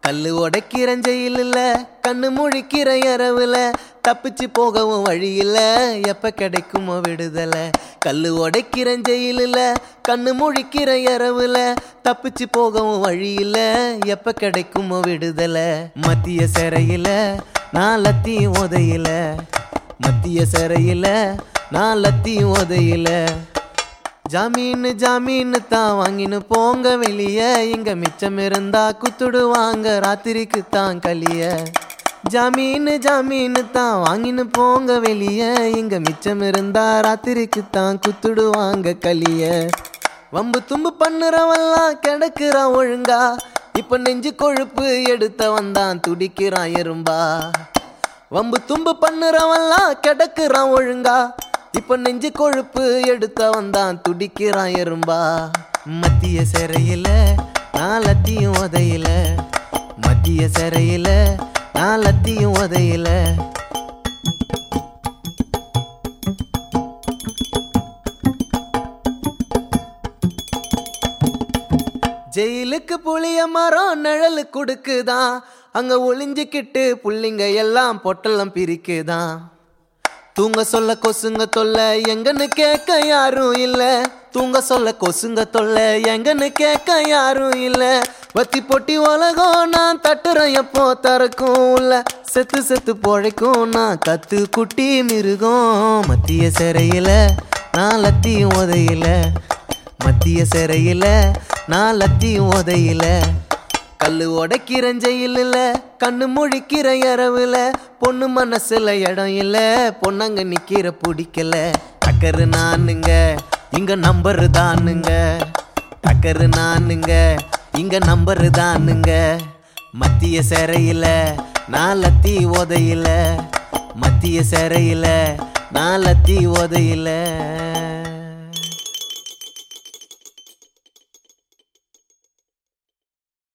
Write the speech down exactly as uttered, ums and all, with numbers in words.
கல்லு உடைக்கிறஞ்சையில் இல்ல கண்ணு முழிக்கிற இரவுல தப்பிச்சு போகவும் வழியில்ல எப்ப கிடைக்குமோ விடுதலை. கல்லு உடைக்கிறஞ்சையில் இல்ல கண்ணு முழிக்கிற இரவுல தப்பிச்சு போகவும் வழியில்ல எப்ப கிடைக்குமோ விடுதலை. மத்திய சிறையில நான் லத்தியும் உதையில, மத்திய சிறையில நான் லத்தியும் உதையில. ஜாமீன் ஜாமீன் தான் வாங்கின்னு போங்க வெளிய, இங்க மிச்சம் இருந்தா குத்துடுவாங்க ராத்திரிக்கு தான் கலிய. ஜாமீன் ஜாமீன் தான் வாங்கின்னு போங்க வெளிய, இங்க மிச்சம் இருந்தா ராத்திரிக்கு தான் குத்துடுவாங்க கலிய. வம்பு தும்பு பண்ணுறவெல்லாம் கிடக்குறான் ஒழுங்கா, இப்ப நெஞ்சு கொழுப்பு எடுத்த வந்தான் துடிக்கிறான் எறும்பா. வம்பு தும்பு பண்ணுறவெல்லாம் கிடக்குறான் ஒழுங்கா, இப்ப நெஞ்சு கொழுப்பு எடுத்த வந்தான் துடிக்கிறான் எறும்பா. மத்திய சிறையில நான் லத்தியும் உதையில, மத்திய சிறையில நான் லத்தியும் உதையில. ஜெயிலுக்கு புளிய மரம் நிழலு கொடுக்குதான், அங்க ஒளிஞ்சுக்கிட்டு புள்ளிங்க எல்லாம் பொட்டலம் பிரிக்குதான். தூங்க சொல்ல கொசுங்க தொல்ல எங்கன்னு கேட்க யாரும் இல்ல, தூங்க சொல்ல கொசுங்க தொல்ல எங்கன்னு கேட்க யாரும் இல்ல. வத்தி பொட்டி உலகம் நான் தட்டுறேன் எப்போ தரக்கும் இல்ல, செத்து செத்து பொழைக்கும் நான் கத்து குட்டி மிருகம். மத்திய சிறையில நான் லத்தியும் உதையில, மத்திய சிறையில நான் லத்தியும் உதையில. கல்லு உடைக்கிறஞ்சையில் இல்ல கண்ணு முழிக்கிற இரவுல பொண்ணு மனசுல இடம் இல்ல, பொண்ணங்க நிக்கிற பிடிக்கல. டக்கரு நானுங்க இங்க நம்பரு தானுங்க, டக்கரு நானுங்க இங்க நம்பரு தானுங்க. மத்திய சிறையில நான் லத்தி உதையில, மத்திய சிறையில நான் லத்தி உதையில.